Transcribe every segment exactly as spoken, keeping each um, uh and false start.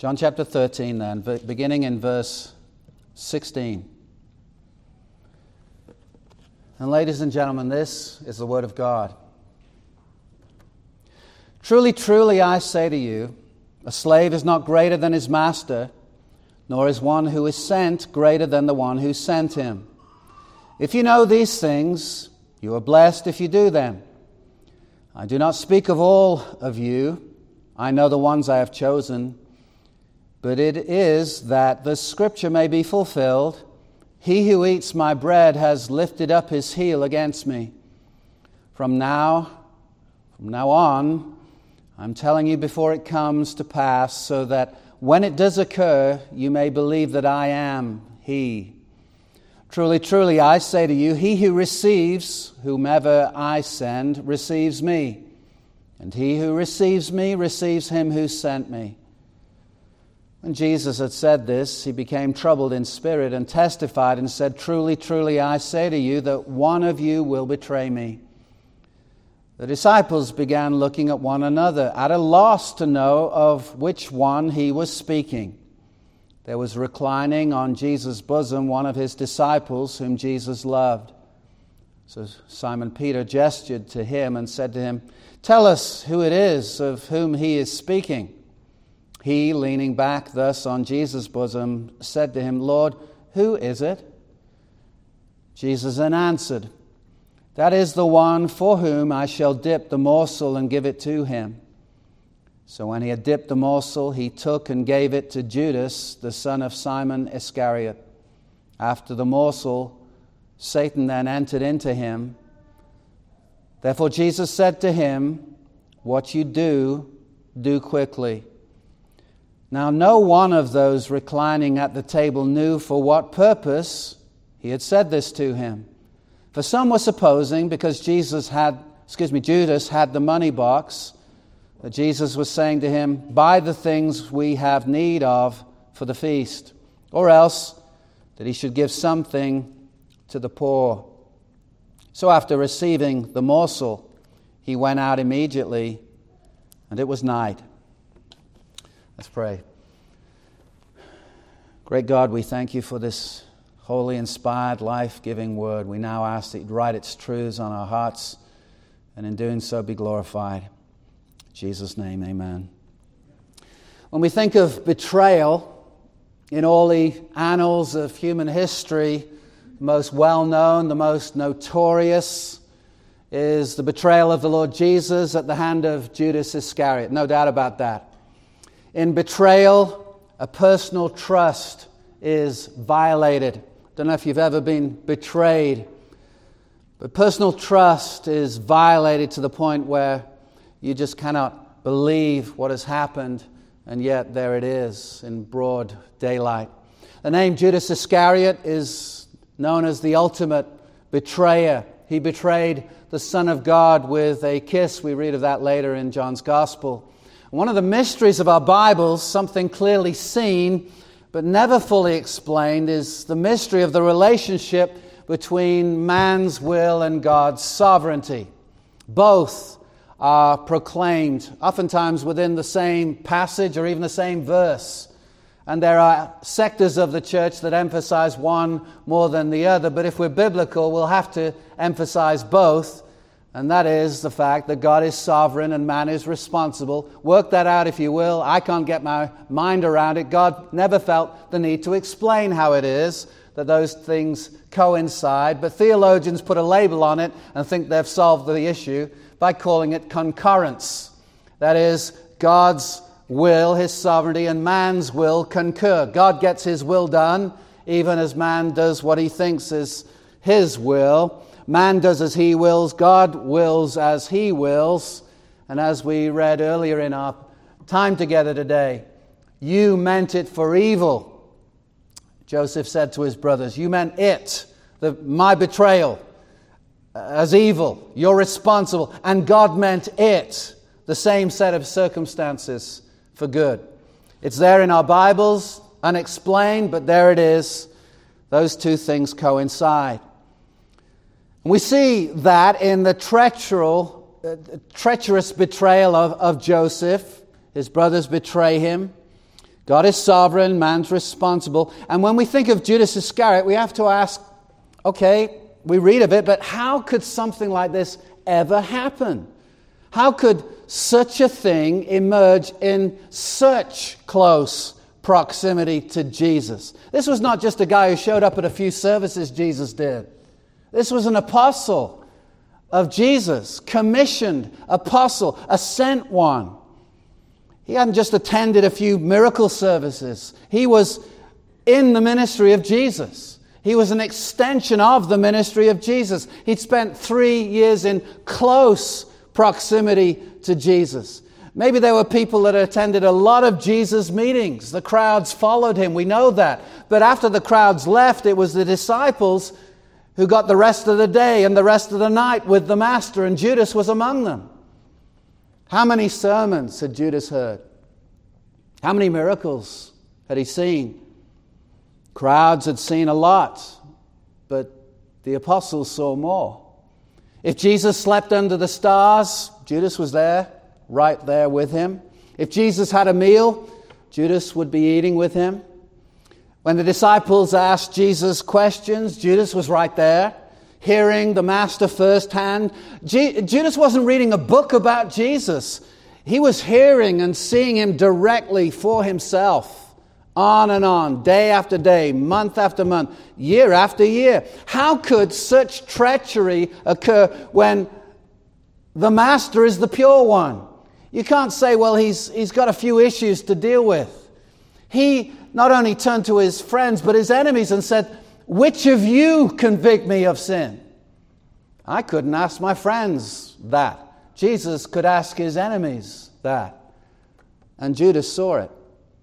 John chapter thirteen then, beginning in verse sixteen. And ladies and gentlemen, this is the word of God. Truly, truly, I say to you, a slave is not greater than his master, nor is one who is sent greater than the one who sent him. If you know these things, you are blessed if you do them. I do not speak of all of you. I know the ones I have chosen. But it is that the scripture may be fulfilled. He who eats my bread has lifted up his heel against me. From now, from now on, I'm telling you before it comes to pass, so that when it does occur, you may believe that I am He. Truly, truly, I say to you, he who receives whomever I send receives me, and he who receives me receives him who sent me. When Jesus had said this, he became troubled in spirit and testified and said, Truly, truly, I say to you that one of you will betray me. The disciples began looking at one another, at a loss to know of which one he was speaking. There was reclining on Jesus' bosom one of his disciples whom Jesus loved. So Simon Peter gestured to him and said to him, Tell us who it is of whom he is speaking. He, leaning back thus on Jesus' bosom, said to him, Lord, who is it? Jesus then answered, That is the one for whom I shall dip the morsel and give it to him. So when he had dipped the morsel, he took and gave it to Judas, the son of Simon Iscariot. After the morsel, Satan then entered into him. Therefore Jesus said to him, What you do, do quickly. Now no one of those reclining at the table knew for what purpose he had said this to him. For some were supposing, because Jesus had, excuse me, Judas had the money box, that Jesus was saying to him, Buy the things we have need of for the feast, or else that he should give something to the poor. So after receiving the morsel, he went out immediately, and it was night. Let's pray. Great God, we thank you for this holy, inspired, life-giving word. We now ask that you'd write its truths on our hearts, and in doing so be glorified. In Jesus' name, amen. When we think of betrayal in all the annals of human history, the most well-known, the most notorious is the betrayal of the Lord Jesus at the hand of Judas Iscariot. No doubt about that. In betrayal, a personal trust is violated. Don't know if you've ever been betrayed, but personal trust is violated to the point where you just cannot believe what has happened, and yet there it is in broad daylight. The name Judas Iscariot is known as the ultimate betrayer. He betrayed the Son of God with a kiss. We read of that later in John's Gospel. One of the mysteries of our Bibles, something clearly seen but never fully explained, is the mystery of the relationship between man's will and God's sovereignty. Both are proclaimed, oftentimes within the same passage or even the same verse. And there are sectors of the church that emphasize one more than the other. But if we're biblical, we'll have to emphasize both. And that is the fact that God is sovereign and man is responsible. Work that out if you will. I can't get my mind around it. God never felt the need to explain how it is that those things coincide. But theologians put a label on it and think they've solved the issue by calling it concurrence. That is, God's will, His sovereignty, and man's will concur. God gets His will done, even as man does what he thinks is his will. Man does as he wills, God wills as He wills. And as we read earlier in our time together today, you meant it for evil. Joseph said to his brothers, you meant it, the, my betrayal, as evil. You're responsible. And God meant it, the same set of circumstances, for good. It's there in our Bibles, unexplained, but there it is. Those two things coincide. We see that in the treacherous, uh, treacherous betrayal of, of Joseph. His brothers betray him. God is sovereign, man's responsible. And when we think of Judas Iscariot, we have to ask, okay, we read of it, but how could something like this ever happen? How could such a thing emerge in such close proximity to Jesus? This was not just a guy who showed up at a few services Jesus did. This was an apostle of Jesus, commissioned apostle, a sent one. He hadn't just attended a few miracle services. He was in the ministry of Jesus. He was an extension of the ministry of Jesus. He'd spent three years in close proximity to Jesus. Maybe there were people that attended a lot of Jesus meetings. The crowds followed him. We know that. But after the crowds left, it was the disciples who got the rest of the day and the rest of the night with the Master, and Judas was among them. How many sermons had Judas heard? How many miracles had he seen? Crowds had seen a lot, but the apostles saw more. If Jesus slept under the stars, Judas was there, right there with him. If Jesus had a meal, Judas would be eating with him. When the disciples asked Jesus questions, Judas was right there, hearing the Master firsthand. G- Judas wasn't reading a book about Jesus. He was hearing and seeing him directly for himself, on and on, day after day, month after month, year after year. How could such treachery occur when the Master is the pure one? You can't say, well, he's he's got a few issues to deal with. He not only turned to his friends, but his enemies and said, which of you convict me of sin? I couldn't ask my friends that. Jesus could ask his enemies that. And Judas saw it.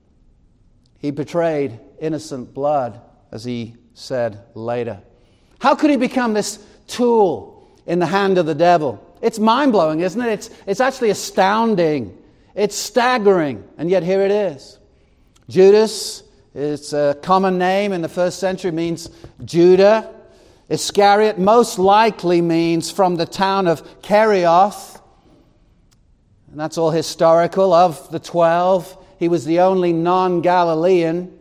He betrayed innocent blood, as he said later. How could he become this tool in the hand of the devil? It's mind-blowing, isn't it? It's, it's actually astounding. It's staggering. And yet here it is. Judas is a common name in the first century, means Judah. Iscariot most likely means from the town of Kerioth. And that's all historical. Of the twelve, he was the only non-Galilean.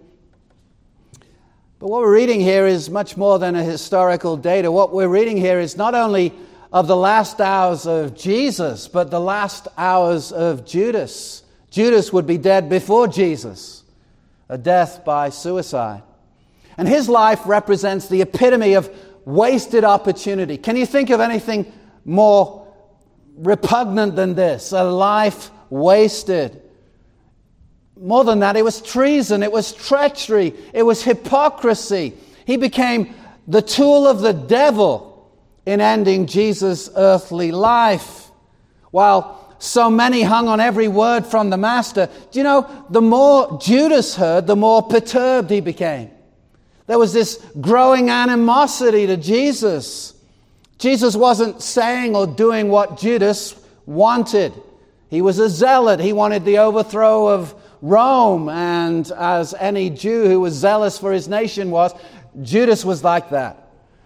But what we're reading here is much more than a historical data. What we're reading here is not only of the last hours of Jesus, but the last hours of Judas. Judas would be dead before Jesus, a death by suicide. And his life represents the epitome of wasted opportunity. Can you think of anything more repugnant than this? A life wasted. More than that, it was treason, it was treachery, it was hypocrisy. He became the tool of the devil in ending Jesus' earthly life. While so many hung on every word from the Master, do you know, the more Judas heard, the more perturbed he became. There was this growing animosity to Jesus. Jesus wasn't saying or doing what Judas wanted. He was a zealot. He wanted the overthrow of Rome, and as any Jew who was zealous for his nation was, Judas was like that.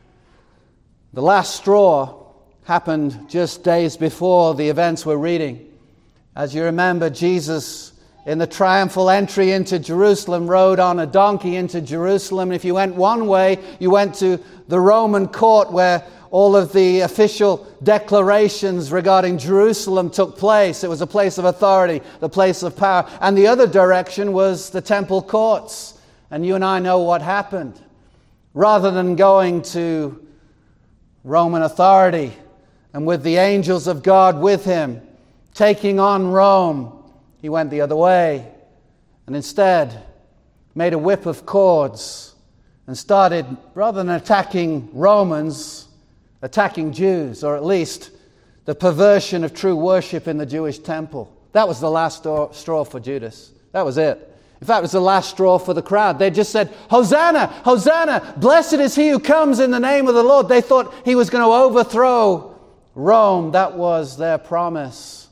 The last straw happened just days before the events we're reading. As you remember, Jesus, in the triumphal entry into Jerusalem, rode on a donkey into Jerusalem. If you went one way, you went to the Roman court where all of the official declarations regarding Jerusalem took place. It was a place of authority, the place of power. And the other direction was the temple courts. And you and I know what happened. Rather than going to Roman authority and with the angels of God with him, taking on Rome, he went the other way and instead made a whip of cords and started, rather than attacking Romans, attacking Jews, or at least the perversion of true worship in the Jewish temple. That was the last straw for Judas. That was it. In fact, it was the last straw for the crowd. They just said, Hosanna, Hosanna, blessed is he who comes in the name of the Lord. They thought he was going to overthrow Rome. That was their promise.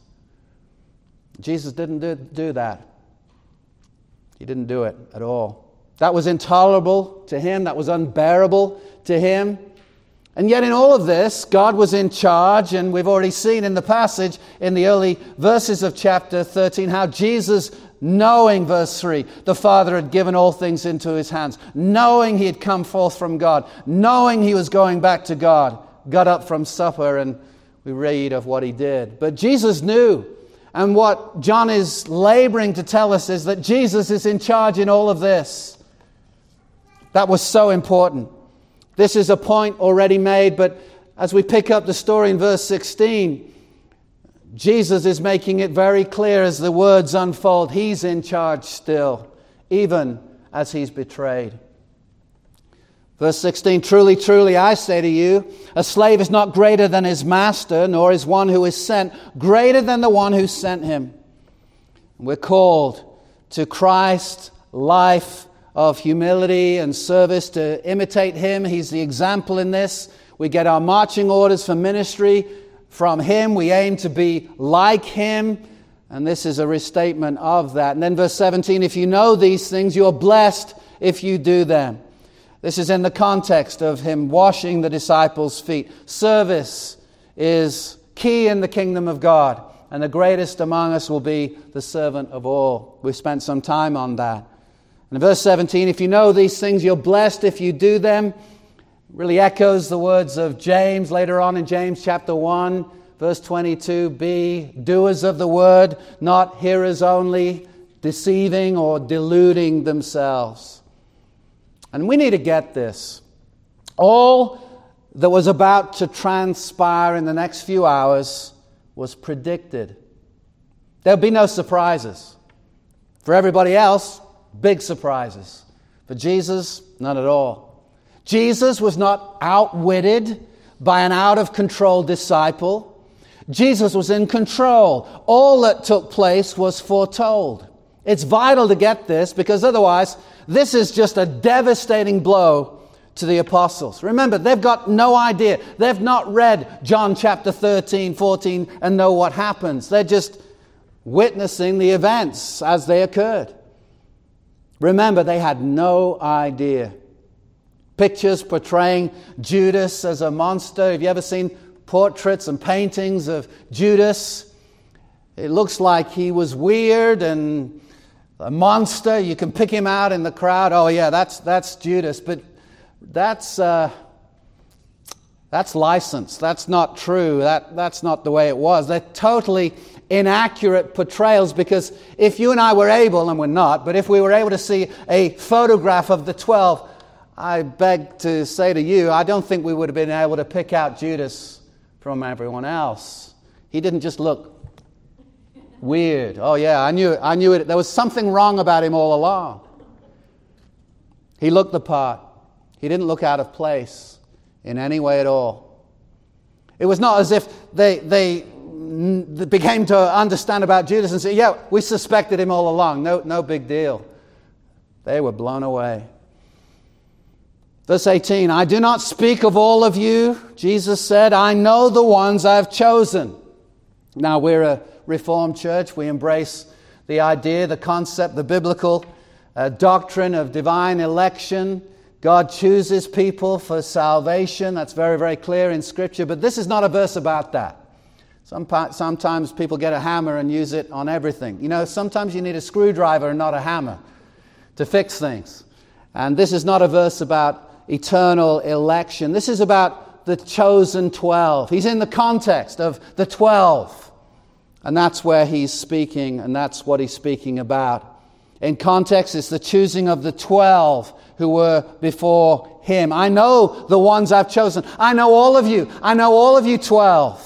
Jesus didn't do, do that. He didn't do it at all. That was intolerable to him. That was unbearable to him. And yet in all of this, God was in charge, and we've already seen in the passage in the early verses of chapter thirteen how Jesus knowing, verse three, the Father had given all things into his hands, knowing he had come forth from God, knowing he was going back to God, got up from supper, and we read of what he did. But Jesus knew, and what John is laboring to tell us is that Jesus is in charge in all of this. That was so important. This is a point already made, but as we pick up the story in verse sixteen, Jesus is making it very clear as the words unfold. He's in charge still, even as he's betrayed. Verse sixteen, truly, truly, I say to you, a slave is not greater than his master, nor is one who is sent greater than the one who sent him. We're called to Christ's life of humility and service, to imitate him. He's the example in this. We get our marching orders for ministry from him. We aim to be like him. And this is a restatement of that. And then verse seventeen, if you know these things, you're blessed if you do them. This is in the context of him washing the disciples' feet. Service is key in the kingdom of God. And the greatest among us will be the servant of all. We've spent some time on that. And in verse seventeen, if you know these things, you're blessed if you do them. Really echoes the words of James later on in James chapter one, verse twenty-two. Be doers of the word, not hearers only, deceiving or deluding themselves. And we need to get this. All that was about to transpire in the next few hours was predicted. There'll be no surprises. For everybody else, big surprises. For Jesus, none at all. Jesus was not outwitted by an out-of-control disciple. Jesus was in control. All that took place was foretold. It's vital to get this, because otherwise, this is just a devastating blow to the apostles. Remember, they've got no idea. They've not read John chapter thirteen, fourteen, and know what happens. They're just witnessing the events as they occurred. Remember, they had no idea. Pictures portraying Judas as a monster. Have you ever seen portraits and paintings of Judas? It looks like he was weird and a monster. You can pick him out in the crowd. Oh yeah, that's that's Judas. But that's uh, that's license. That's not true. That that's not the way it was. They're totally inaccurate portrayals, because if you and I were able, and we're not, but if we were able to see a photograph of the twelve, I beg to say to you, I don't think we would have been able to pick out Judas from everyone else. He didn't just look weird. Oh yeah, I knew it. I knew it. There was something wrong about him all along. He looked the part. He didn't look out of place in any way at all. It was not as if they they began to understand about Judas and say, yeah, we suspected him all along. No, no big deal. They were blown away. Verse eighteen, I do not speak of all of you, Jesus said. I know the ones I've chosen. Now, we're a Reformed church. We embrace the idea, the concept, the biblical uh, doctrine of divine election. God chooses people for salvation. That's very, very clear in Scripture. But this is not a verse about that. Sometimes people get a hammer and use it on everything. You know, sometimes you need a screwdriver and not a hammer to fix things. And this is not a verse about eternal election. This is about the chosen twelve. He's in the context of the twelve. And that's where he's speaking, and that's what he's speaking about. In context, it's the choosing of the twelve who were before him. I know the ones I've chosen. I know all of you. I know all of you twelve.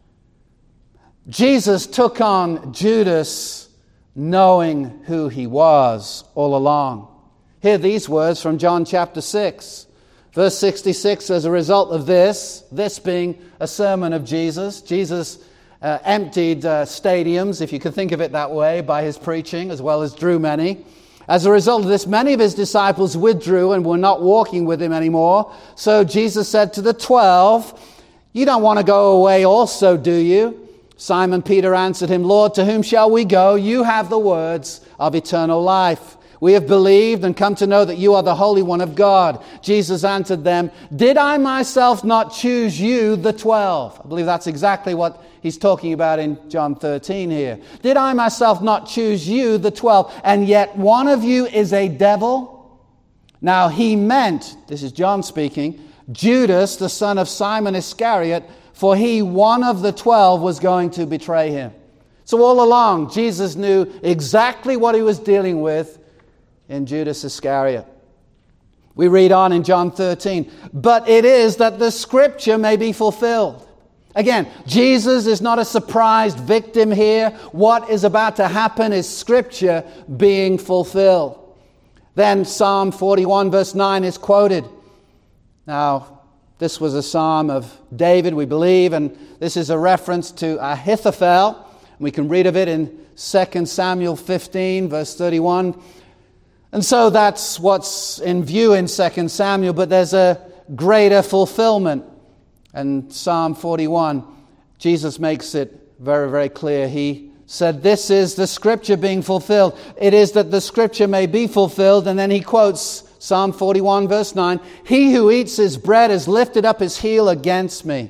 Jesus took on Judas knowing who he was all along. Hear these words from John chapter six. Verse sixty-six, as a result of this, this being a sermon of Jesus, Jesus uh, emptied uh, stadiums, if you could think of it that way, by his preaching, as well as drew many. As a result of this, many of his disciples withdrew and were not walking with him anymore. So Jesus said to the twelve, you don't want to go away also, do you? Simon Peter answered him, Lord, to whom shall we go? You have the words of eternal life. We have believed and come to know that you are the Holy One of God. Jesus answered them, did I myself not choose you, the twelve? I believe that's exactly what he's talking about in John thirteen here. Did I myself not choose you, the twelve, and yet one of you is a devil? Now he meant, this is John speaking, Judas, the son of Simon Iscariot, for he, one of the twelve, was going to betray him. So all along, Jesus knew exactly what he was dealing with in Judas Iscariot. We read on in John thirteen, but it is that the scripture may be fulfilled. Again, Jesus is not a surprised victim here. What is about to happen is scripture being fulfilled. Then Psalm forty-one verse nine is quoted. Now, this was a psalm of David, we believe, and this is a reference to Ahithophel. We can read of it in Second Samuel fifteen verse thirty-one. And so that's what's in view in Second Samuel, but there's a greater fulfillment. And Psalm forty-one, Jesus makes it very, very clear. He said, this is the scripture being fulfilled. It is that the scripture may be fulfilled. And then he quotes Psalm forty-one verse nine, he who eats his bread has lifted up his heel against me.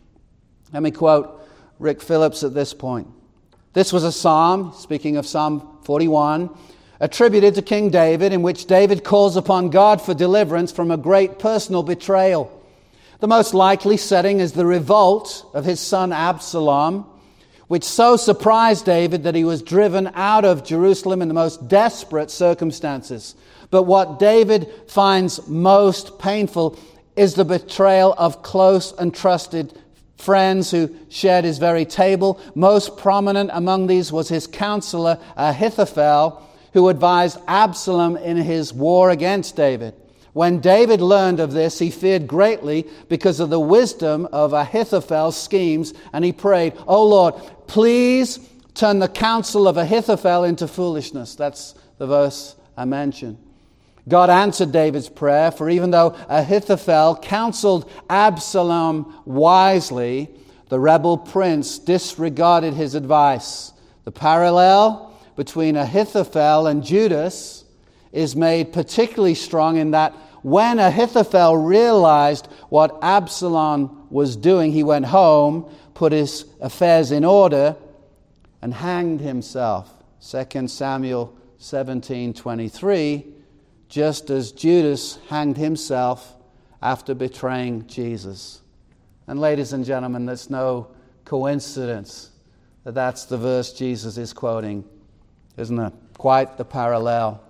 Let me quote Rick Phillips at this point. This was a psalm, speaking of Psalm forty-one, attributed to King David, in which David calls upon God for deliverance from a great personal betrayal. The most likely setting is the revolt of his son Absalom, which so surprised David that he was driven out of Jerusalem in the most desperate circumstances. But what David finds most painful is the betrayal of close and trusted friends who shared his very table. Most prominent among these was his counselor Ahithophel, who advised Absalom in his war against David. When David learned of this, he feared greatly because of the wisdom of Ahithophel's schemes, and he prayed, "O Lord, please turn the counsel of Ahithophel into foolishness." That's the verse I mentioned. God answered David's prayer, for even though Ahithophel counseled Absalom wisely, the rebel prince disregarded his advice. The parallel between Ahithophel and Judas is made particularly strong in that when Ahithophel realized what Absalom was doing, he went home, put his affairs in order, and hanged himself. Second Samuel seventeen twenty-three, just as Judas hanged himself after betraying Jesus. And ladies and gentlemen, there's no coincidence that that's the verse Jesus is quoting. Isn't it? Quite the parallel.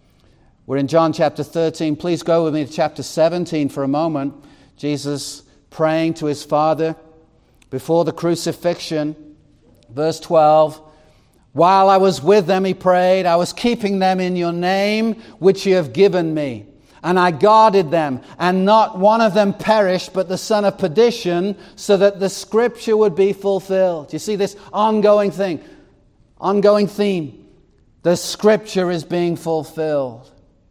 We're in John chapter thirteen. Please go with me to chapter seventeen for a moment. Jesus praying to his Father before the crucifixion. Verse twelve. While I was with them, he prayed, I was keeping them in your name, which you have given me. And I guarded them, and not one of them perished, but the son of perdition, so that the scripture would be fulfilled. You see this ongoing thing, ongoing theme. The scripture is being fulfilled.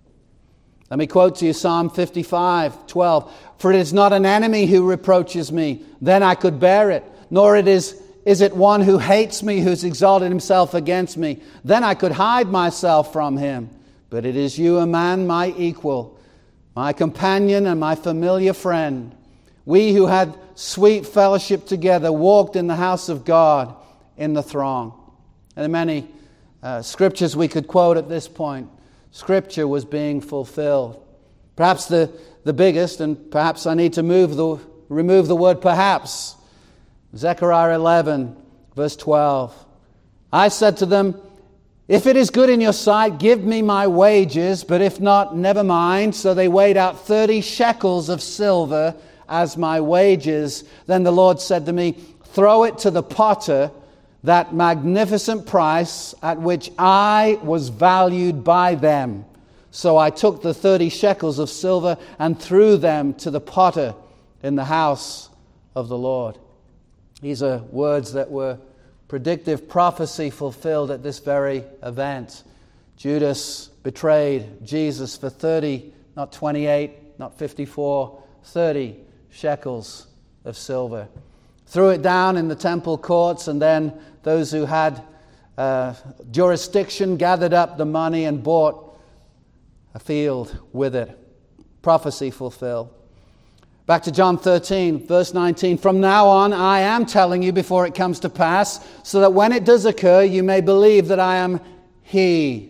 Let me quote to you Psalm fifty-five twelve. For it is not an enemy who reproaches me, then I could bear it. Nor it is, is it one who hates me, who's exalted himself against me. Then I could hide myself from him. But it is you, a man, my equal, my companion and my familiar friend. We who had sweet fellowship together walked in the house of God in the throng. And there are many uh, scriptures we could quote at this point. Scripture was being fulfilled. Perhaps the, the biggest, and perhaps I need to move the, remove the word perhaps. Zechariah eleven, verse twelve. I said to them, if it is good in your sight, give me my wages, but if not, never mind. So they weighed out thirty shekels of silver as my wages. Then the Lord said to me, throw it to the potter, that magnificent price at which I was valued by them. So I took the thirty shekels of silver and threw them to the potter in the house of the Lord. These are words that were predictive prophecy fulfilled at this very event. Judas betrayed Jesus for thirty, not twenty-eight, not fifty-four, thirty shekels of silver. Threw it down in the temple courts, and then those who had uh, jurisdiction gathered up the money and bought a field with it. Prophecy fulfilled. Back to John thirteen, verse nineteen. From now on, I am telling you before it comes to pass, so that when it does occur, you may believe that I am He.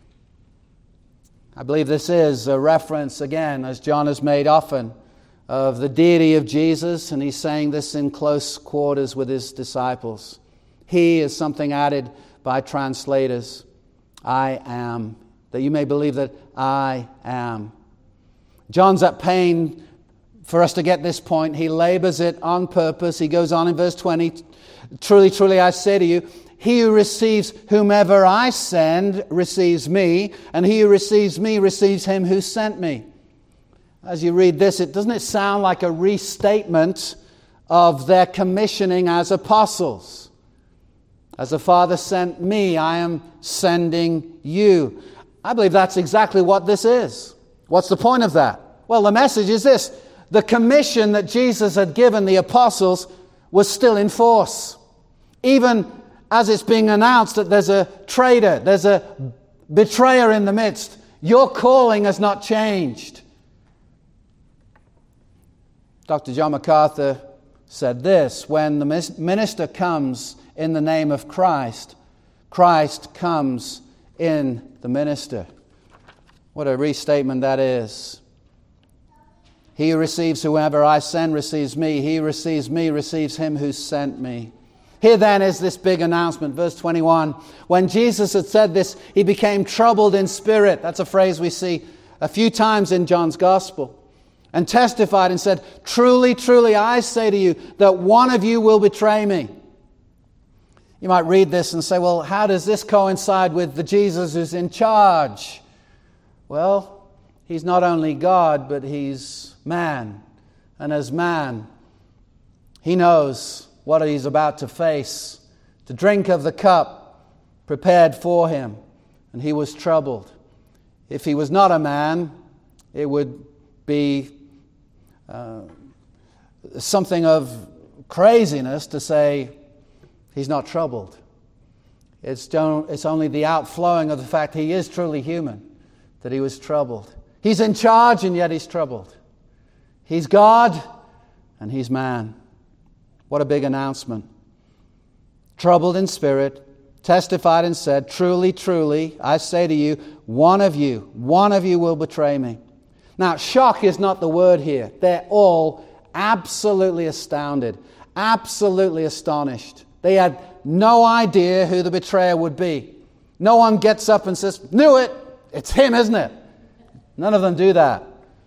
I believe this is a reference, again, as John has made often, of the deity of Jesus, and he's saying this in close quarters with his disciples. He is something added by translators. I am. That you may believe that I am. John's at pain for us to get this point. He labors it on purpose. He goes on in verse twenty. Truly, truly, I say to you, he who receives whomever I send receives me, and he who receives me receives him who sent me. As you read this, it doesn't it sound like a restatement of their commissioning as apostles? As the Father sent me, I am sending you. I believe that's exactly what this is. What's the point of that? Well, the message is this. The commission that Jesus had given the apostles was still in force. Even as it's being announced that there's a traitor, there's a betrayer in the midst, your calling has not changed. Doctor John MacArthur said this: when the minister comes in the name of Christ, Christ comes in the minister. What a restatement that is. He who receives whoever I send receives me. He who receives me receives him who sent me. Here then is this big announcement, verse twenty-one. When Jesus had said this, he became troubled in spirit. That's a phrase we see a few times in John's Gospel. And testified and said, truly, truly, I say to you that one of you will betray me. You might read this and say, well, how does this coincide with the Jesus who's in charge? Well, he's not only God, but he's man. And as man, he knows what he's about to face, to drink of the cup prepared for him. And he was troubled. If he was not a man, it would be uh, something of craziness to say he's not troubled. It's, don't, it's only the outflowing of the fact he is truly human that he was troubled. He's in charge and yet he's troubled. He's God and he's man. What a big announcement. Troubled in spirit, testified and said, truly, truly, I say to you, one of you, one of you will betray me. Now, shock is not the word here. They're all absolutely astounded, absolutely astonished. They had no idea who the betrayer would be. No one gets up and says, knew it, it's him, isn't it? None of them do that.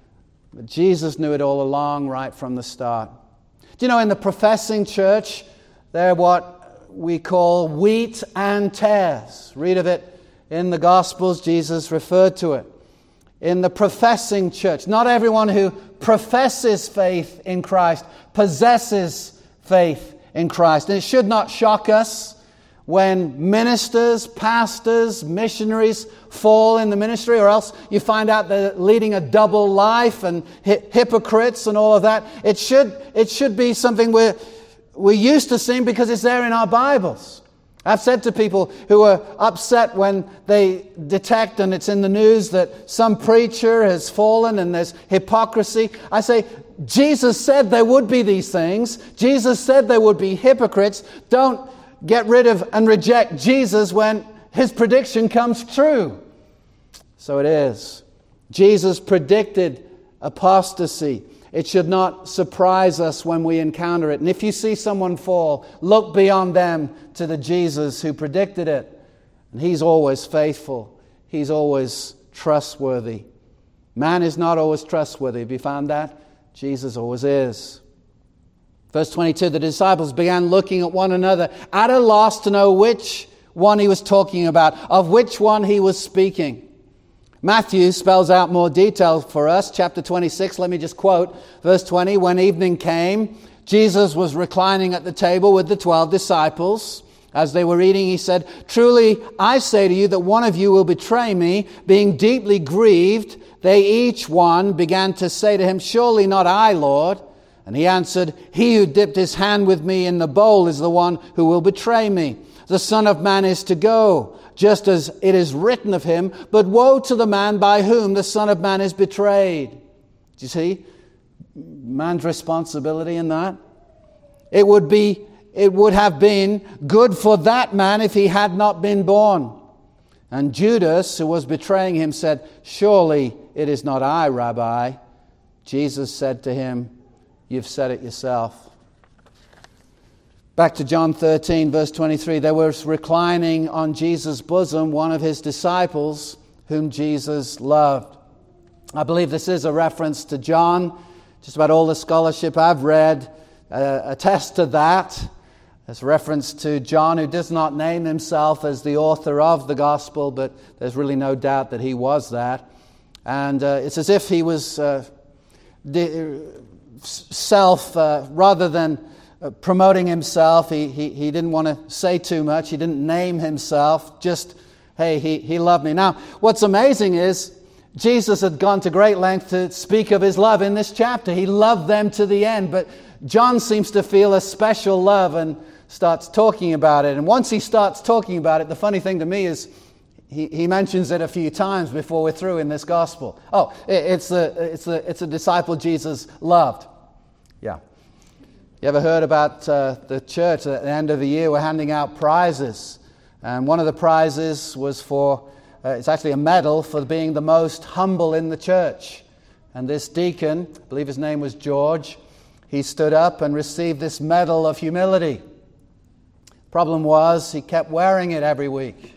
But Jesus knew it all along, right from the start. Do you know, in the professing church, they're what we call wheat and tares. Read of it in the Gospels. Jesus referred to it. In the professing church, not everyone who professes faith in Christ possesses faith in Christ. And it should not shock us when ministers, pastors, missionaries fall in the ministry, or else you find out they're leading a double life and hi- hypocrites and all of that. It should, it should be something we're, we're used to seeing because it's there in our Bibles. I've said to people who are upset when they detect, and it's in the news, that some preacher has fallen and there's hypocrisy. I say, Jesus said there would be these things. Jesus said there would be hypocrites. Don't get rid of and reject Jesus when his prediction comes true. So it is. Jesus predicted apostasy. It should not surprise us when we encounter it. And if you see someone fall, look beyond them to the Jesus who predicted it. And he's always faithful. He's always trustworthy. Man is not always trustworthy. Have you found that? Jesus always is. Verse twenty-two, the disciples began looking at one another, at a loss to know which one he was talking about, of which one he was speaking. Matthew spells out more detail for us. Chapter twenty-six, let me just quote verse twenty. When evening came, Jesus was reclining at the table with the twelve disciples. As they were eating, he said, truly, I say to you that one of you will betray me. Being deeply grieved, they each one began to say to him, surely not I, Lord. And he answered, he who dipped his hand with me in the bowl is the one who will betray me. The Son of Man is to go, just as it is written of him, but woe to the man by whom the Son of Man is betrayed. Do you see? man's responsibility in that? It would be, it would have been good for that man if he had not been born. And Judas, who was betraying him, said, "Surely it is not I, Rabbi." Jesus said to him, "You've said it yourself." Back to John thirteen, verse twenty-three. There was reclining on Jesus' bosom one of his disciples whom Jesus loved. I believe this is a reference to John. Just about all the scholarship I've read uh, attest to that. There's reference to John, who does not name himself as the author of the gospel, but there's really no doubt that he was that. And uh, it's as if he was uh, de- self, uh, rather than uh, promoting himself, he, he, he didn't want to say too much. He didn't name himself, just, hey, he, he loved me. Now, what's amazing is Jesus had gone to great length to speak of his love in this chapter. He loved them to the end, but John seems to feel a special love and starts talking about it. And once he starts talking about it, the funny thing to me is he, he mentions it a few times before we're through in this gospel. Oh, it, it's the it's the it's a disciple Jesus loved. Yeah. You ever heard about uh, the church at the end of the year we're handing out prizes, and one of the prizes was for uh, it's actually a medal for being the most humble in the church. And this deacon, I believe his name was George, he stood up and received this medal of humility. Problem was, he kept wearing it every week.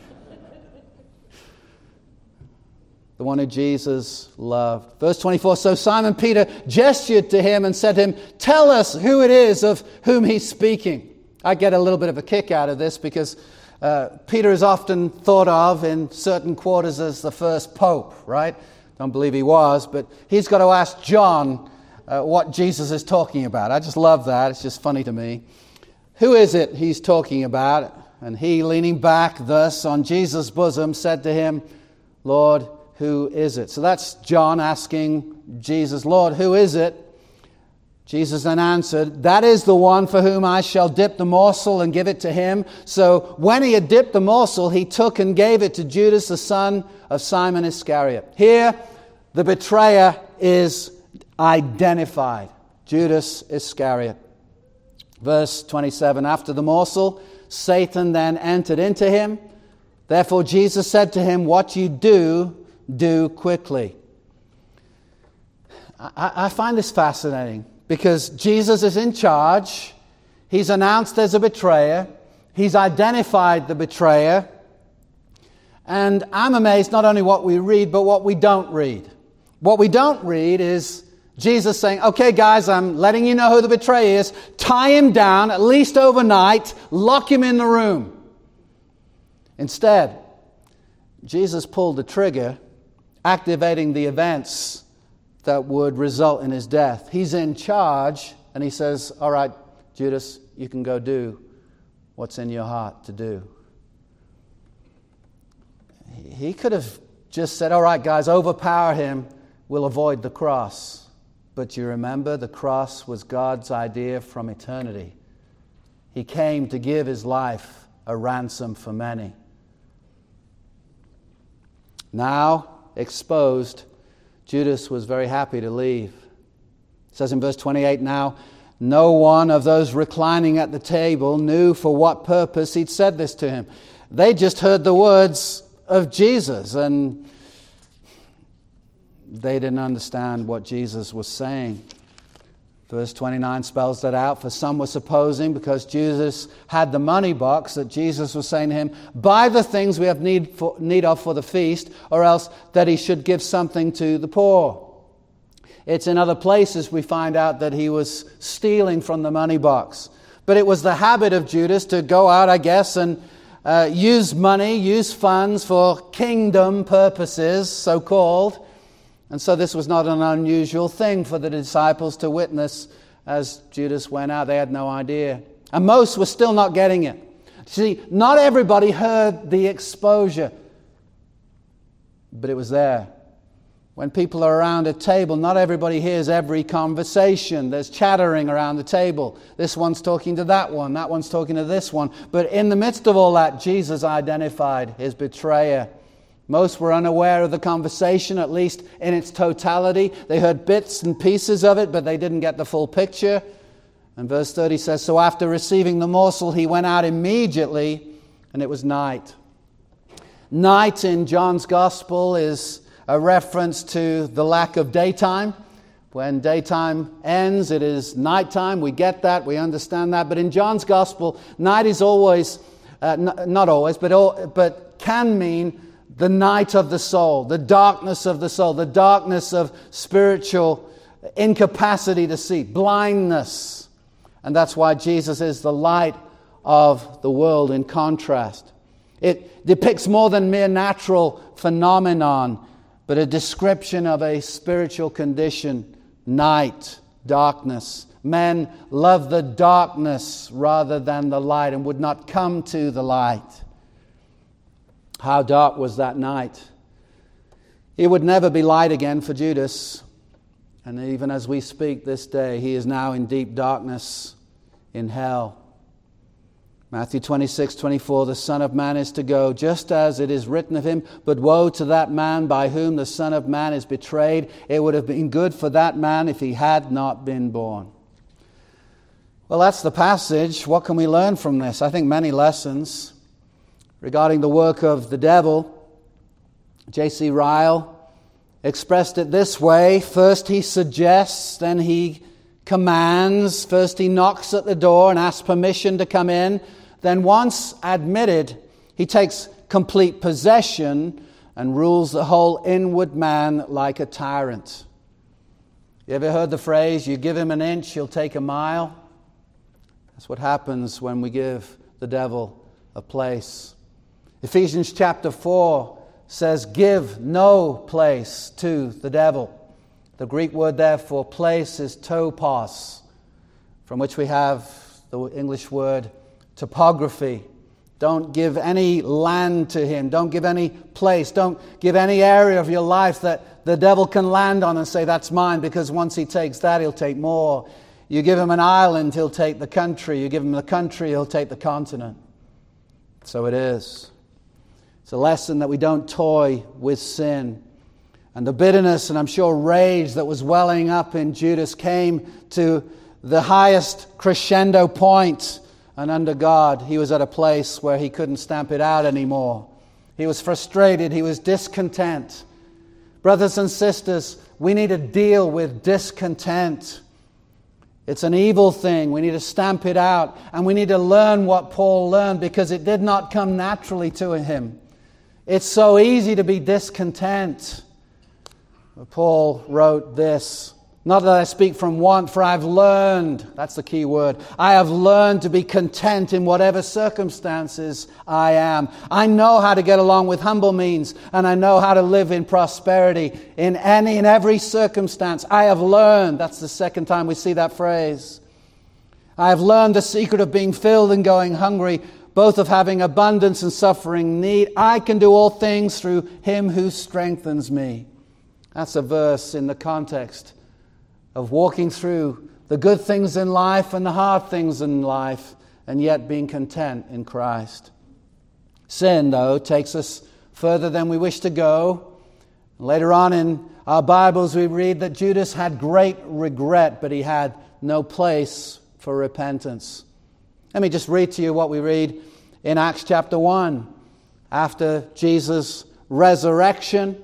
The one who Jesus loved. Verse twenty-four, so Simon Peter gestured to him and said to him, "Tell us who it is of whom he's speaking." I get a little bit of a kick out of this because uh, Peter is often thought of in certain quarters as the first pope, right? Don't believe he was, but he's got to ask John uh, what Jesus is talking about. I just love that. It's just funny to me. Who is it he's talking about? And he, leaning back thus on Jesus' bosom, said to him, "Lord, who is it?" So that's John asking Jesus, "Lord, who is it?" Jesus then answered, "That is the one for whom I shall dip the morsel and give it to him." So when he had dipped the morsel, he took and gave it to Judas, the son of Simon Iscariot. Here, the betrayer is identified. Judas Iscariot. Verse twenty-seven, after the morsel, Satan then entered into him. Therefore Jesus said to him, "What you do, do quickly." I, I find this fascinating because Jesus is in charge. He's announced as a betrayer. He's identified the betrayer. And I'm amazed not only what we read, but what we don't read. What we don't read is Jesus saying, "Okay, guys, I'm letting you know who the betrayer is. Tie him down, at least overnight. Lock him in the room." Instead, Jesus pulled the trigger, activating the events that would result in his death. He's in charge, and he says, "All right, Judas, you can go do what's in your heart to do." He could have just said, "All right, guys, overpower him. We'll avoid the cross." But you remember, the cross was God's idea from eternity. He came to give his life a ransom for many. Now, exposed, Judas was very happy to leave. It says in verse twenty-eight, now, no one of those reclining at the table knew for what purpose he'd said this to him. They just heard the words of Jesus, and they didn't understand what Jesus was saying. Verse twenty-nine spells that out. For some were supposing, because Jesus had the money box, that Jesus was saying to him, "Buy the things we have need, for, need of for the feast," or else that he should give something to the poor. It's in other places we find out that he was stealing from the money box. But it was the habit of Judas to go out, I guess, and uh, use money, use funds for kingdom purposes, so-called. And so this was not an unusual thing for the disciples to witness as Judas went out. They had no idea. And most were still not getting it. See, not everybody heard the exposure, but it was there. When people are around a table, not everybody hears every conversation. There's chattering around the table. This one's talking to that one. That one's talking to this one. But in the midst of all that, Jesus identified his betrayer Most were unaware of the conversation, at least in its totality. They heard bits and pieces of it, but they didn't get the full picture. And verse thirty says, so after receiving the morsel, he went out immediately, and it was night. Night in John's Gospel is a reference to the lack of daytime. When daytime ends, it is nighttime. We get that, we understand that. But in John's Gospel, night is always, uh, n- not always, but all, but can mean the night of the soul, the darkness of the soul, the darkness of spiritual incapacity to see, blindness. And that's why Jesus is the light of the world in contrast. It depicts more than mere natural phenomenon, but a description of a spiritual condition, night, darkness. Men love the darkness rather than the light and would not come to the light. How dark was that night? It would never be light again for Judas. And even as we speak this day, he is now in deep darkness in hell. Matthew twenty-six, twenty-four, the Son of Man is to go, just as it is written of him, but woe to that man by whom the Son of Man is betrayed. It would have been good for that man if he had not been born. Well, that's the passage. What can we learn from this? I think many lessons regarding the work of the devil. J C Ryle expressed it this way. First he suggests, then he commands. First he knocks at the door and asks permission to come in. Then once admitted, he takes complete possession and rules the whole inward man like a tyrant. You ever heard the phrase, you give him an inch, he'll take a mile? That's what happens when we give the devil a place. Ephesians chapter four says, give no place to the devil. The Greek word there for place is topos, from which we have the English word topography. Don't give any land to him. Don't give any place. Don't give any area of your life that the devil can land on and say, that's mine, because once he takes that, he'll take more. You give him an island, he'll take the country. You give him the country, he'll take the continent. So it is. It's a lesson that we don't toy with sin. And the bitterness and I'm sure rage that was welling up in Judas came to the highest crescendo point. And under God, he was at a place where he couldn't stamp it out anymore. He was frustrated. He was discontent. Brothers and sisters, we need to deal with discontent. It's an evil thing. We need to stamp it out. And we need to learn what Paul learned, because it did not come naturally to him. It's so easy to be discontent. Paul wrote this, not that I speak from want, for I've learned, that's the key word, I have learned to be content in whatever circumstances I am. I know how to get along with humble means, and I know how to live in prosperity in any and every circumstance. I have learned, that's the second time we see that phrase. I have learned the secret of being filled and going hungry, both of having abundance and suffering need. I can do all things through him who strengthens me. That's a verse in the context of walking through the good things in life and the hard things in life, and yet being content in Christ. Sin, though, takes us further than we wish to go. Later on in our Bibles, we read that Judas had great regret, but he had no place for repentance. Let me just read to you what we read in Acts chapter one. After Jesus' resurrection,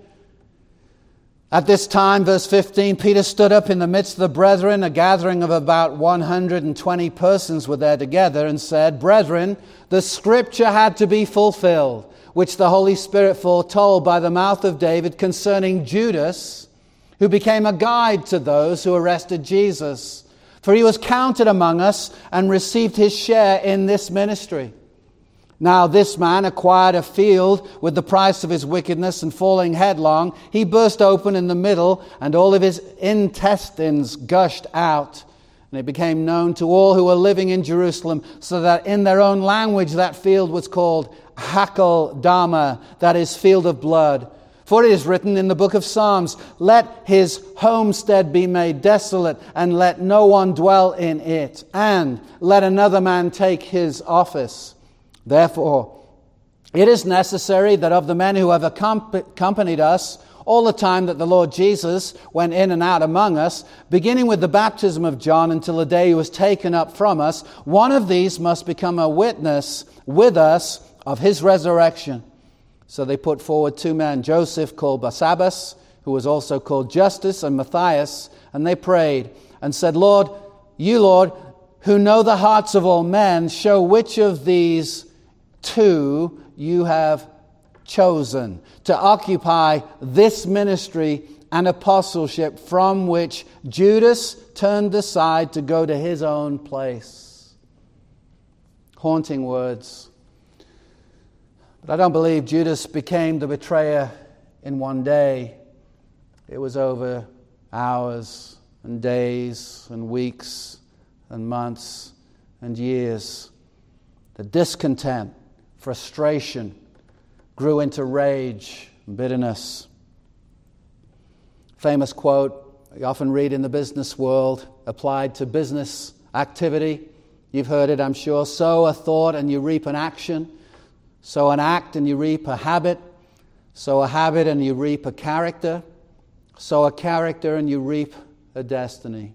at this time, verse fifteen, Peter stood up in the midst of the brethren. A gathering of about one hundred twenty persons were there together, and said, Brethren, the scripture had to be fulfilled, which the Holy Spirit foretold by the mouth of David concerning Judas, who became a guide to those who arrested Jesus. For he was counted among us and received his share in this ministry. Now this man acquired a field with the price of his wickedness, and falling headlong, he burst open in the middle, and all of his intestines gushed out. And it became known to all who were living in Jerusalem, so that in their own language that field was called Hakeldama, that is, field of blood. For it is written in the book of Psalms, let his homestead be made desolate, and let no one dwell in it, and let another man take his office. Therefore, It is necessary that of the men who have accompanied us all the time that the Lord Jesus went in and out among us, beginning with the baptism of John until the day he was taken up from us, one of these must become a witness with us of his resurrection. So they put forward two men, Joseph called Barsabbas, who was also called Justus, and Matthias, and they prayed and said, Lord, you, Lord, who know the hearts of all men, show which of these two you have chosen to occupy this ministry and apostleship from which Judas turned aside to go to his own place. Haunting words. But I don't believe Judas became the betrayer in one day. It was over hours and days and weeks and months and years. The discontent, frustration grew into rage and bitterness. Famous quote you often read in the business world, applied to business activity. You've heard it, I'm sure. Sow a thought and you reap an action. Sow an act and you reap a habit. Sow a habit and you reap a character. Sow a character and you reap a destiny.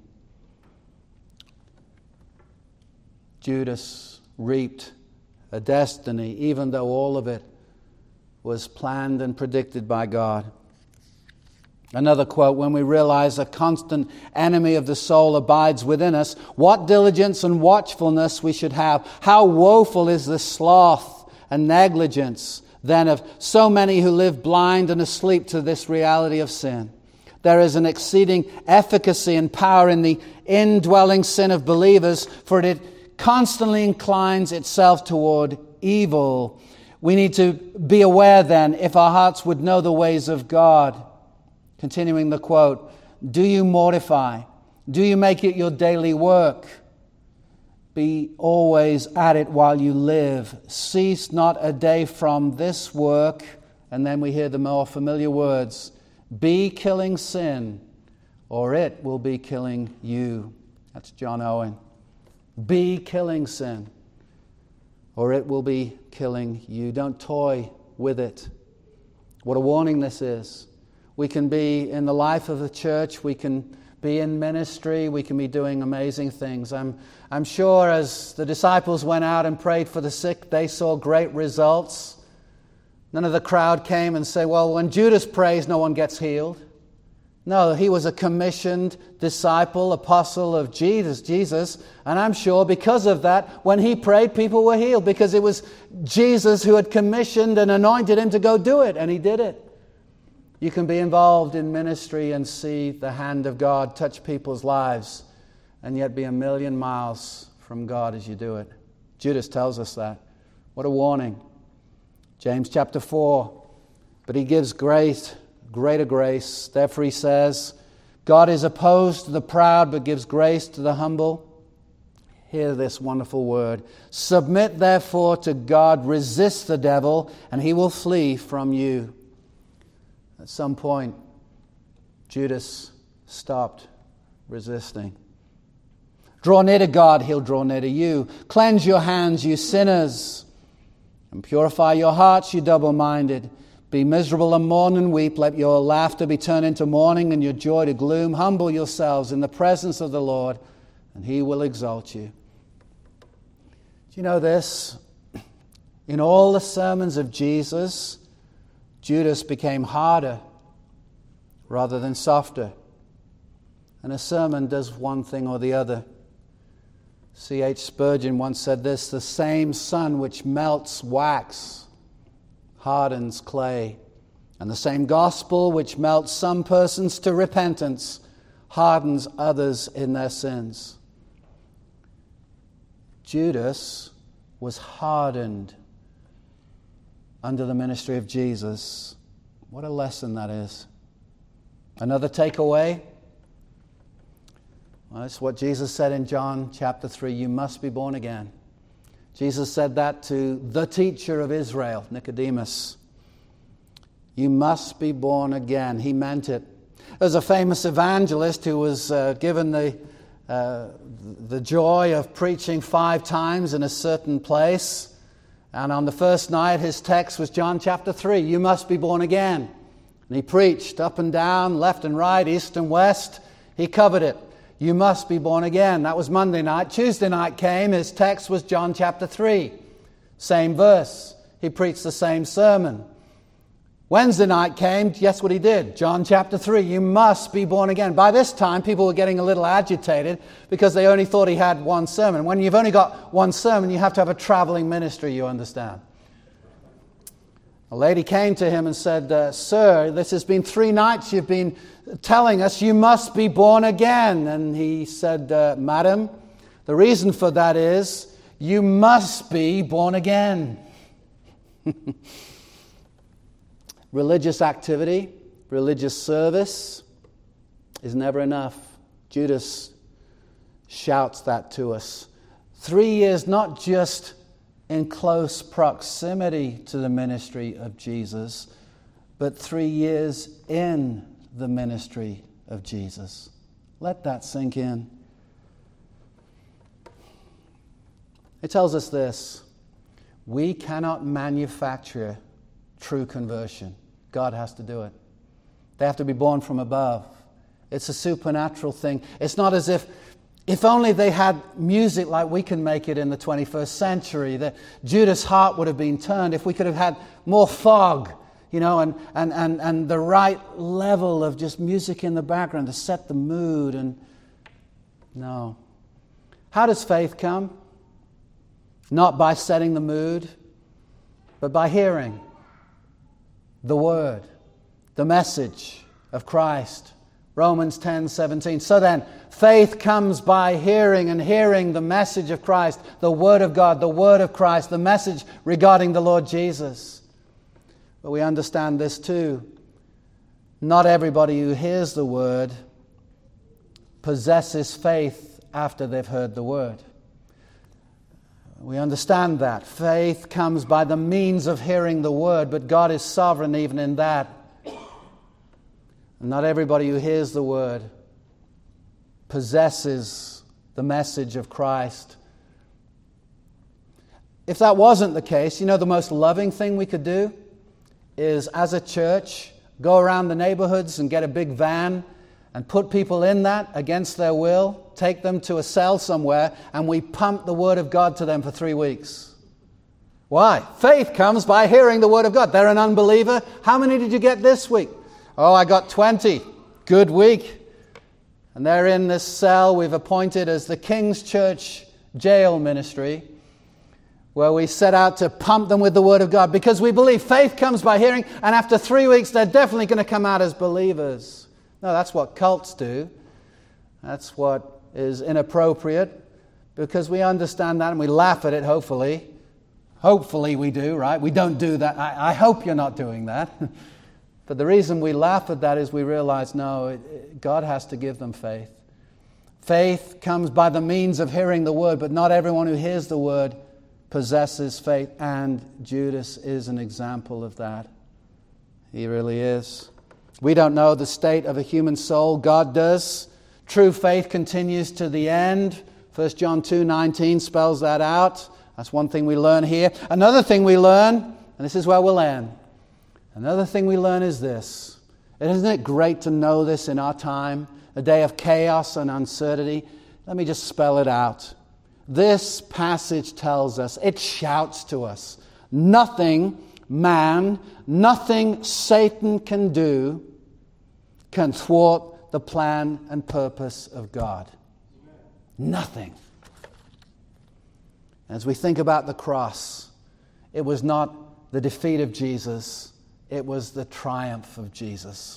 Judas reaped a destiny, even though all of it was planned and predicted by God. Another quote, when we realize a constant enemy of the soul abides within us, what diligence and watchfulness we should have. How woeful is the sloth and negligence then of so many who live blind and asleep to this reality of sin. There is an exceeding efficacy and power in the indwelling sin of believers, for it constantly inclines itself toward evil. We need to be aware then, if our hearts would know the ways of God. Continuing the quote, do you mortify? Do you make it your daily work? Be always at it while you live. Cease not a day from this work. And then we hear the more familiar words, be killing sin, or it will be killing you. That's John Owen. Be killing sin, or it will be killing you. Don't toy with it. What a warning this is. We can be in the life of the church, we can be in ministry, we can be doing amazing things. I'm, I'm sure as the disciples went out and prayed for the sick, they saw great results. None of the crowd came and said, well, when Judas prays, no one gets healed. No, he was a commissioned disciple, apostle of Jesus, Jesus, and I'm sure because of that, when he prayed, people were healed, because it was Jesus who had commissioned and anointed him to go do it, and he did it. You can be involved in ministry and see the hand of God touch people's lives, and yet be a million miles from God as you do it. Judas tells us that. What a warning. James chapter four, but he gives grace, greater grace. Therefore he says, God is opposed to the proud, but gives grace to the humble. Hear this wonderful word. Submit therefore to God, resist the devil, and he will flee from you. At some point, Judas stopped resisting. Draw near to God, he'll draw near to you. Cleanse your hands, you sinners, and purify your hearts, you double-minded. Be miserable and mourn and weep. Let your laughter be turned into mourning and your joy to gloom. Humble yourselves in the presence of the Lord, and he will exalt you. Do you know this? In all the sermons of Jesus, Judas became harder rather than softer. And a sermon does one thing or the other. C H Spurgeon once said this, the same sun which melts wax hardens clay, and the same gospel which melts some persons to repentance hardens others in their sins. Judas was hardened under the ministry of Jesus. What a lesson that is. Another takeaway. Well, that's what Jesus said in John chapter three. You must be born again. Jesus said that to the teacher of Israel, Nicodemus. You must be born again. He meant it. There's a famous evangelist who was uh, given the, uh, the joy of preaching five times in a certain place. And on the first night, his text was John chapter three. You must be born again. And he preached up and down, left and right, east and west. He covered it. You must be born again. That was Monday night. Tuesday night came. His text was John chapter three. Same verse. He preached the same sermon. Wednesday night came. Guess what he did? John chapter three. You must be born again. By this time, people were getting a little agitated because they only thought he had one sermon. When you've only got one sermon, you have to have a traveling ministry, you understand. A lady came to him and said, uh, Sir, this has been three nights you've been telling us you must be born again. And he said, uh, Madam, the reason for that is you must be born again. Religious activity, religious service is never enough. Judas shouts that to us. Three years, not just in close proximity to the ministry of Jesus, but three years in the ministry of Jesus. Let that sink in. It tells us this: we cannot manufacture true conversion. God has to do it. They have to be born from above. It's a supernatural thing. It's not as if If only they had music like we can make it in the twenty-first century, that Judas' heart would have been turned. If we could have had more fog, you know, and, and, and, and the right level of just music in the background to set the mood. And no. How does faith come? Not by setting the mood, but by hearing the word, the message of Christ. Romans ten seventeen. So then, faith comes by hearing, and hearing the message of Christ, the Word of God, the Word of Christ, the message regarding the Lord Jesus. But we understand this too. Not everybody who hears the Word possesses faith after they've heard the Word. We understand that. Faith comes by the means of hearing the Word, but God is sovereign even in that. Not everybody who hears the word possesses the message of Christ. If that wasn't the case, you know, the most loving thing we could do is, as a church, go around the neighborhoods and get a big van and put people in that against their will, take them to a cell somewhere, and we pump the Word of God to them for three weeks. Why? Faith comes by hearing the Word of God. They're an unbeliever. How many did you get this week? Oh, I got twenty. Good week. And they're in this cell we've appointed as the King's Church Jail Ministry, where we set out to pump them with the Word of God, because we believe faith comes by hearing, and after three weeks they're definitely going to come out as believers. No, that's what cults do. That's what is inappropriate, because we understand that and we laugh at it, hopefully. Hopefully we do, right? We don't do that. I, I hope you're not doing that. But the reason we laugh at that is we realize, no, it, it, God has to give them faith. Faith comes by the means of hearing the Word, but not everyone who hears the Word possesses faith. And Judas is an example of that. He really is. We don't know the state of a human soul. God does. True faith continues to the end. First John two nineteen spells that out. That's one thing we learn here. Another thing we learn, and this is where we'll end. Another thing we learn is this. Isn't it great to know this in our time, a day of chaos and uncertainty? Let me just spell it out. This passage tells us, it shouts to us, nothing man, nothing Satan can do can thwart the plan and purpose of God. Nothing. As we think about the cross, it was not the defeat of Jesus. It was the triumph of Jesus.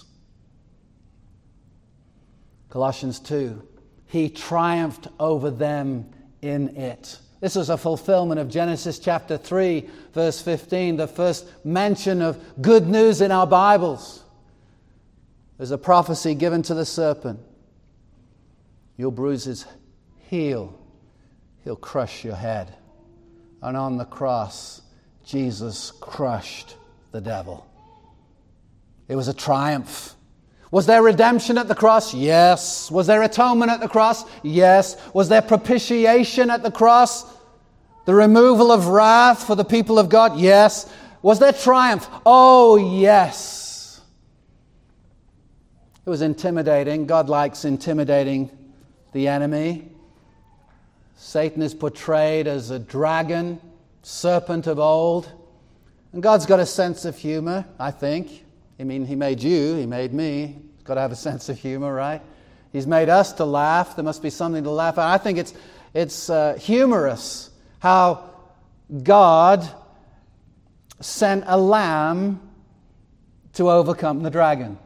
Colossians two, He triumphed over them in it. This was a fulfillment of Genesis chapter three, verse fifteen, the first mention of good news in our Bibles. There's a prophecy given to the serpent. You'll bruise his heel. He'll crush your head. And on the cross, Jesus crushed the devil. It was a triumph. Was there redemption at the cross? Yes. Was there atonement at the cross? Yes. Was there propitiation at the cross? The removal of wrath for the people of God? Yes. Was there triumph? Oh, yes. It was intimidating. God likes intimidating the enemy. Satan is portrayed as a dragon, serpent of old. And God's got a sense of humor, I think. I mean, He made you, He made me. He's got to have a sense of humor, right? He's made us to laugh. There must be something to laugh at. I think it's, it's uh, humorous how God sent a lamb to overcome the dragon.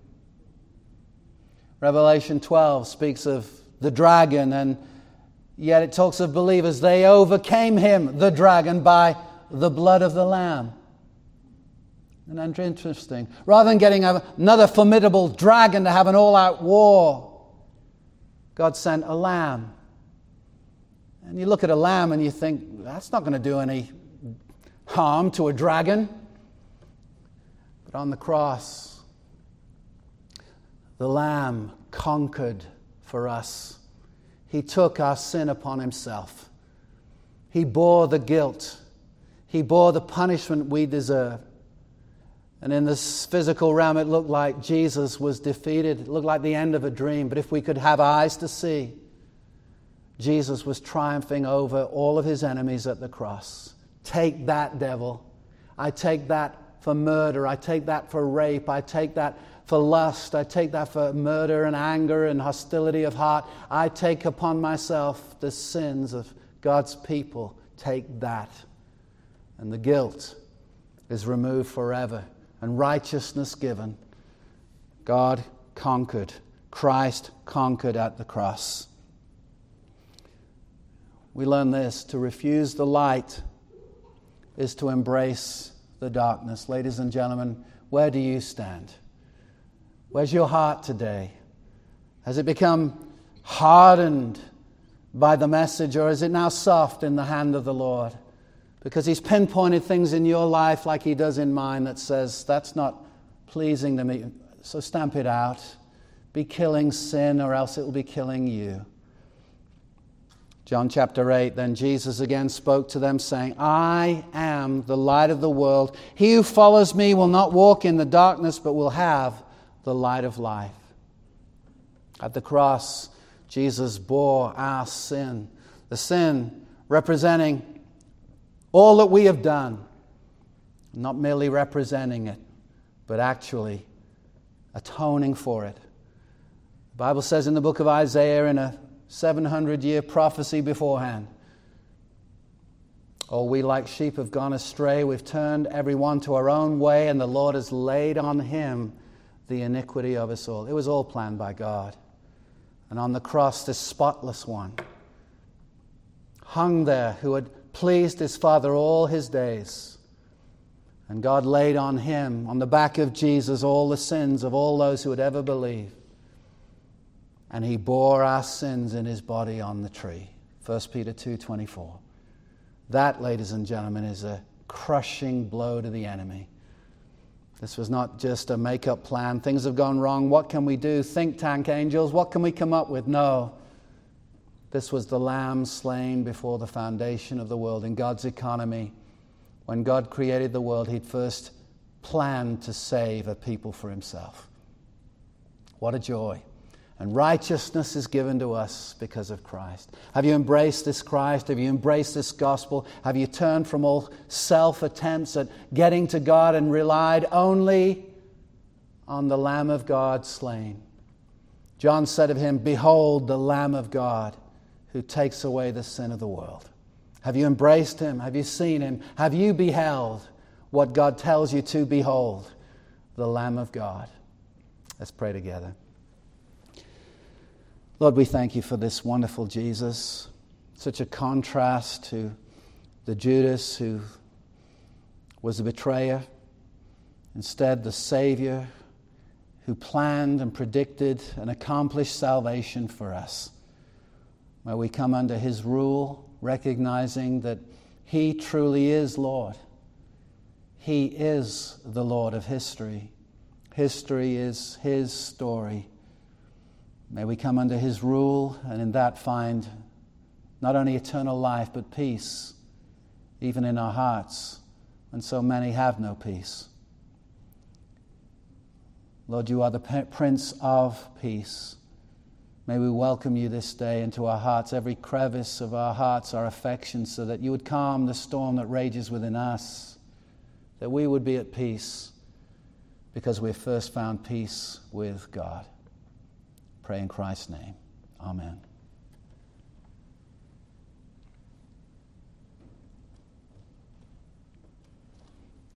Revelation twelve speaks of the dragon, and yet it talks of believers. They overcame him, the dragon, by the blood of the Lamb. And that's interesting. Rather than getting another formidable dragon to have an all-out war, God sent a lamb. And you look at a lamb and you think, that's not going to do any harm to a dragon. But on the cross, the Lamb conquered for us. He took our sin upon Himself. He bore the guilt. He bore the punishment we deserve. And in this physical realm, it looked like Jesus was defeated. It looked like the end of a dream. But if we could have eyes to see, Jesus was triumphing over all of His enemies at the cross. Take that, devil. I take that for murder. I take that for rape. I take that for lust. I take that for murder and anger and hostility of heart. I take upon myself the sins of God's people. Take that. And the guilt is removed forever. And righteousness given. God conquered. Christ conquered at the cross. We learn this: to refuse the light is to embrace the darkness. Ladies and gentlemen, where do you stand? Where's your heart today? Has it become hardened by the message, or is it now soft in the hand of the Lord? Because He's pinpointed things in your life like He does in mine that says, that's not pleasing to me. So stamp it out. Be killing sin, or else it will be killing you. John chapter eight, then Jesus again spoke to them, saying, I am the light of the world. He who follows me will not walk in the darkness, but will have the light of life. At the cross, Jesus bore our sin. The sin representing all that we have done. Not merely representing it, but actually atoning for it. The Bible says in the book of Isaiah, in a seven hundred year prophecy beforehand, oh, we like sheep have gone astray. We've turned everyone to our own way, and the Lord has laid on Him the iniquity of us all. It was all planned by God. And on the cross, this spotless one hung there, who had pleased His Father all His days. And God laid on Him, on the back of Jesus, all the sins of all those who would ever believe. And He bore our sins in His body on the tree. First Peter two twenty-four. That, ladies and gentlemen, is a crushing blow to the enemy. This was not just a make-up plan. Things have gone wrong. What can we do? Think tank angels. What can we come up with? No. This was the Lamb slain before the foundation of the world. In God's economy, when God created the world, He'd first planned to save a people for Himself. What a joy. And righteousness is given to us because of Christ. Have you embraced this Christ? Have you embraced this gospel? Have you turned from all self-attempts at getting to God and relied only on the Lamb of God slain? John said of Him, behold the Lamb of God who takes away the sin of the world. Have you embraced Him? Have you seen Him? Have you beheld what God tells you to behold? The Lamb of God. Let's pray together. Lord, we thank You for this wonderful Jesus. Such a contrast to the Judas who was a betrayer. Instead, the Savior who planned and predicted and accomplished salvation for us. Where we come under His rule, recognizing that He truly is Lord. He is the Lord of history. History is His story. May we come under His rule and in that find not only eternal life but peace even in our hearts, when so many have no peace. Lord, you are the Prince of Peace. May we welcome you this day into our hearts, every crevice of our hearts, our affections, so that you would calm the storm that rages within us, that we would be at peace because we've first found peace with God. Pray in Christ's name. Amen.